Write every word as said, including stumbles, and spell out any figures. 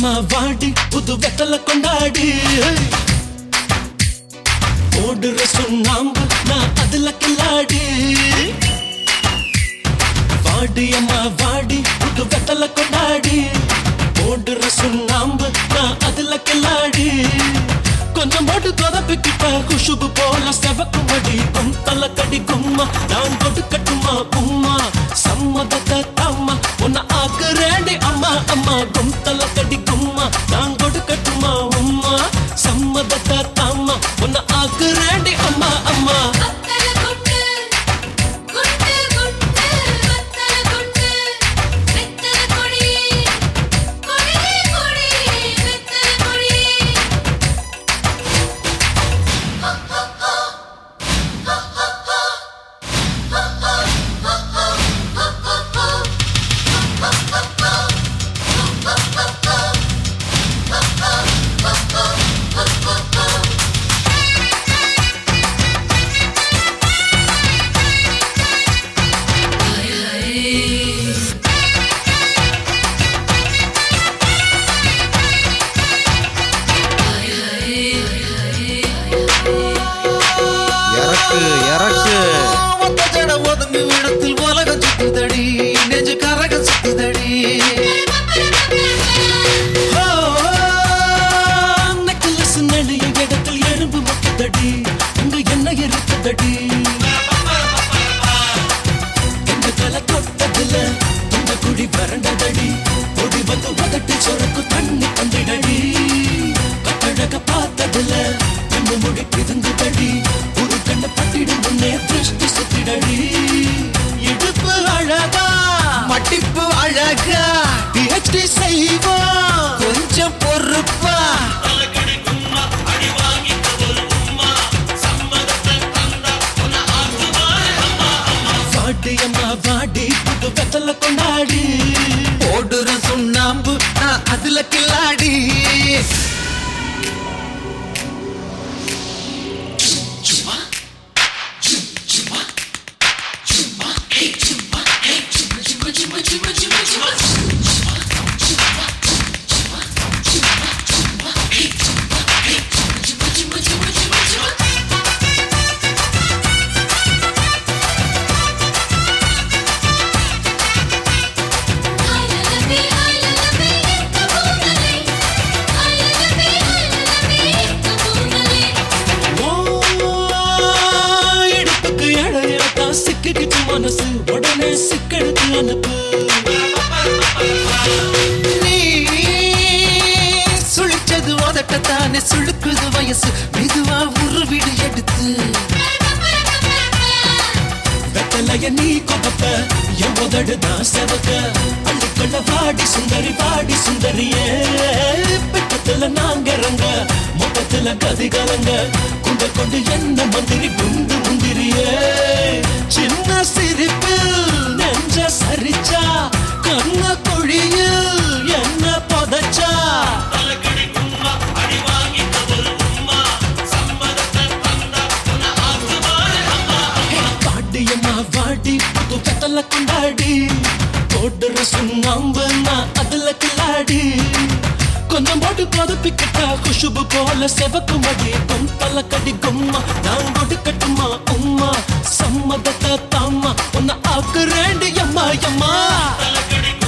அம்மா வாடி புது வெத்தல கொண்டாடி ஓடுற சுண்ணாம்பு நான் அதுல கில்லாடி வாடி அம்மா வாடி புது வெத்தல கொண்டாடி ஓடுற சுண்ணாம்பு நான் அதுல கில்லாடி கொஞ்சம் போட்டு கொதப்பிக்கிட்ட குஷுபு போல செவக்கும் வடி குந்தல கடி கும்மா நான் கொடுக்கட்டுமா உம்மா சம்மதத்தை தாமா உன்னை ஆக்குறேண்டி அம்மா அம்மா குந்தல கடி கும்மா நான் கொடுக்கட்டுமா உம்மா சம்மதத்தை தாமா உன்னை ஆக்குறேண்டி அம்மா அம்மா கொஞ்சம் பொறுப்பா வாடி அம்மா வாடி புது வெத்தல கொண்டாடி ஓடுற சுண்ணாம்பு நான் அதுல கில்லாடி மனசு உடனே சிக்கெடுத்து அனுப்பு நீ சுழிச்சது உதட்டத்தானே சுழுக்குது வயசு மெதுவா உருவிடு எடுத்து வெத்தலைய நீ கொதப்ப என் உதடுதான் செவக்க அள்ளிக்கொள்ள வாடி சுந்தரி வாடி சுந்தரியே பெட்டத்துல நாங்க இறங்க மொத்தத்துல கதிகலங்க குண்ட கொண்டு என்ன மந்திரி குண்டு முந்திரியே சின்ன சிரிப்பில் நெஞ்ச சரிச்சா கண்ண குழியில் என்ன புதைச்சா வாடியம்மா வாடி புது வெத்தல கொண்டாடி ஓடுற சுண்ணாம்பு நான் அதுல கில்லாடி கொஞ்சம் போட்டு கொதப்பிக்கிட்டா குஷுபு போல செவக்கும் அடி குந்தல கடி கும்மா நான் கொடுக்கட்டுமா உம்மா சம்மதத்தை தாமா உன்னை ஆக்குறேண்டி அம்மா அம்மா